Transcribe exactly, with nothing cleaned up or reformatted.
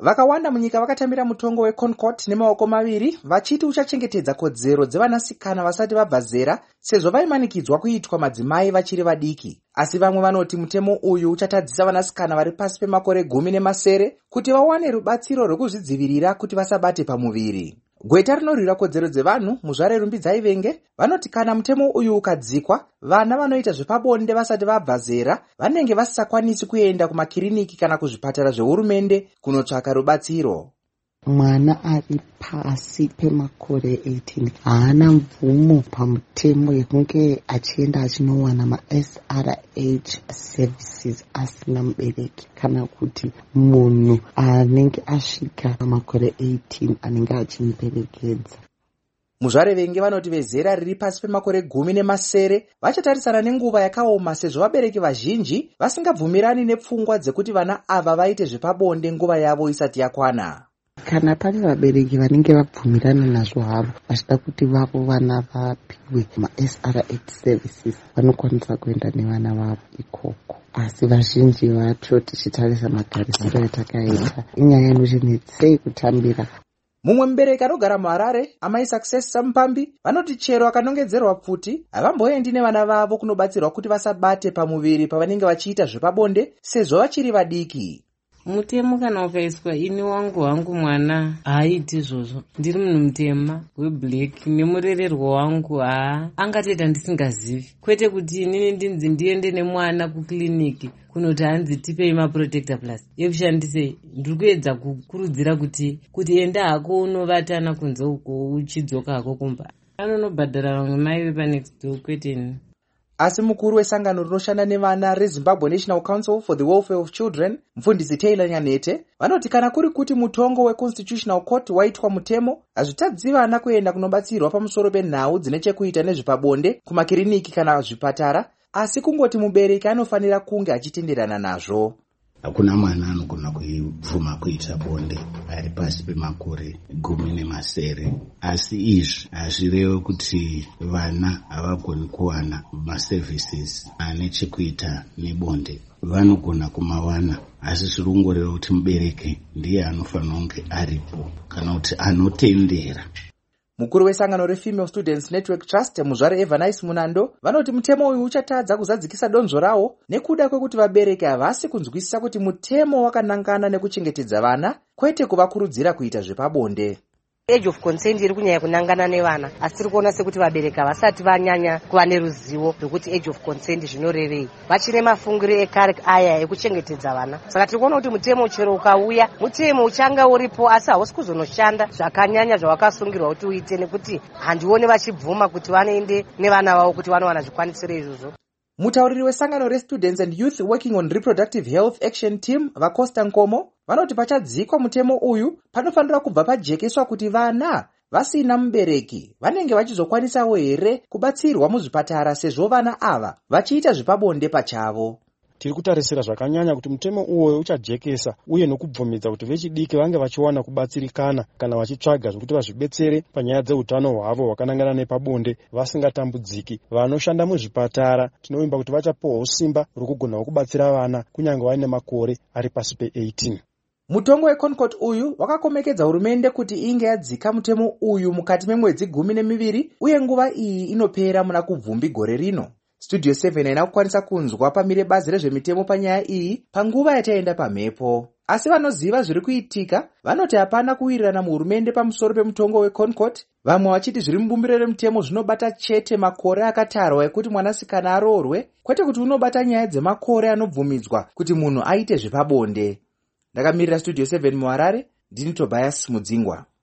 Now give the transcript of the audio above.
Vakawanda munyika vakatambira mutongo weConcord nemaoko maviri vachiti uchachengetedza kodzero dzevanasikana vasati vabva zera sezvo vaimanikidzwa kuitwa madzimai vachiri vadiki. Asi vamwe vanoti mutemo uyu uchatadzisa vanasikana vari pasi pemakore gumi nemasere kuti vawane rubatsiro rwekuzvidzivirira kuti vasabate pamuviri. Gweta rinorwira kodzero dzevanhu muzvare Rumbidzai Venge vanoti kana mutemo uyu ukadzikwa, vana vanoita zvepabonde vasati vabva zera vanenge vasisakwanisi kuenda kumakiriniki kana kuzvipatara zvehurumende kunotsvaka rubatsiro. Mwana ari pasi pemakore eighteen haana mvumo pamutemo yekunge achienda achinowana ma-S R H services asina mubereki, kana kuti munhu anenge asvika pamakore eighteen anenge achimuperekedza. Muzvare Venge vanoti vezera riri pasi pemakore gumi nemasere vachatarisana nenguva yakaoma sezvo vabereki vazhinji vasingabvumirani nepfungwa dzekuti vana ava vaite zvepabonde nguva yavo isati yakwana. Kana pane vabereki vanenge vabvumirana nazvo havo vachida kuti vavo vana vapiwe ma-S R H services vanokwanisa kuenda nevana vavo ikoko. Asi vazhinji vacho tichitarisa magarisiro etakaita inyaya inochenetsei kutambira. Mumwe mubereki anogara muHarare, amai Success Samupambi, vanoti chero akanongedzerwa pfuti havamboendi nevana vavo kunobatsirwa kuti vasabate pamuviri pavanenge vachiita zvepabonde sezvo vachiri vadiki. Mutemo kana ukaiswa ini wangu wangu mwana haaiti izvozvo. Ndiri munhu mutema weblack nemurererwo wangu haa angatoita ndisingazivi. Kwete kuti inini ndinzi ndiende nemwana kukliniki kunoti hanzi tipei maprotector plus yekushandise. Ndiri kuedza kukurudzira kuti kuti enda hako unovatana kunze uko uchidzoka hako kumba. Anonobhadhara vamwe mai vepanext door kwete ini. Asi mukuru wesangano rinoshanda nevana reZimbabwe National Council for the Welfare of Children, mufundisi Taylor Nyanete, vanoti kana kuri kuti mutongo weConstitutional Court waitwa mutemo, hazvitadzi vana kuenda kunobatsirwa pamusoro penhau dzine chekuita nezvepabonde kumakiriniki kana zvipatara, asi kungoti mubereki anofanira kunge achitenderana nazvo. Hakuna mwana anogona kubvuma kuita bonde ari pasi pemakore gumi nemasere. Asi izvi hazvirevo kuti vana havagoni kuwana maservices ane chekuita nebonde. Vanogona kumawana, asi zvirongoreva kuti mubereki ndiye anofanira kunge aripo kana kuti anotendera. Mukuru wesangano reFemale Students Network Trust muzvare Evanice Munando vanoti mutemo uyu uchatadza kuzadzikisa donzvo rawo nekuda kwekuti vabereki havasi kunzwisisa kuti mutemo wakanangana nekuchengetedza vana kwete kuvakurudzira kuita zvepabonde. Age of consent iri kunyanya kunangana nevana, asi tiri kuona sekuti vabereki havasati vanyanya kuva neruzivo rwekuti age of consent zvinorevei. Vachine mafungiro ekare aya ekuchengetedza vana. Saka tiri kuona kuti mutemo chero ukauya, mutemo uchanga uripo asi hausi kuzonoshanda zvakanyanya zvawakasungirwa kuti uite, nekuti handione vachibvuma kuti vanoende nevana vavo kuti vanowana zvikwanisiro izvozvo. Mutauriri wesangano reStudents and Youth Working on Reproductive Health Action Team vaCosta Nkomo vanoti pachadzikwa mutemo uyu panofanira kubva pajekeswa kuti vana vasina mubereki vanenge vachizokwanisawo here kubatsirwa muzvipatara sezvo vana ava vachiita zvepabonde pachavo. Tiri kutarisira zvakanyanya kuti mutemo uwoyo uchajekesa uye nokubvumidza kuti vechidiki vange vachiwana kubatsirikana kana vachitsvaga zvokuti vazvibetsere panyaya dzeutano hwavo hwakanangana nepabonde vasingatambudziki. Vanoshanda muzvipatara tinovimba kuti vachapowo simba rokugonawo kubatsira vana kunyange vaine makore ari pasi pe-eighteen. Mutongo weConcord uyu wakakomekedza hurumende kuti inge yadzika mutemo uyu mukati memwedzi gumi nemiviri uye nguva iyi inopera muna kubvumbi gore rino. Studio seven haina kukwanisa kunzwa pamire bazi rezvemitemo panyaya iyi panguva yataenda pamhepo. Asi vanoziva zviri kuitika vanoti hapana kuwirirana muhurumende pamusoro pemutongo weConcord, vamwe vachiti zviri mubumbiro remutemo zvinobata chete makore akatarwa ekuti mwanasikana aroorwe, kwete kuti unobata nyaya dzemakore anobvumidzwa kuti munhu aite zvepabonde. Ndakamirira Studio seven muHarare, ndini Tobias Mudzingwa.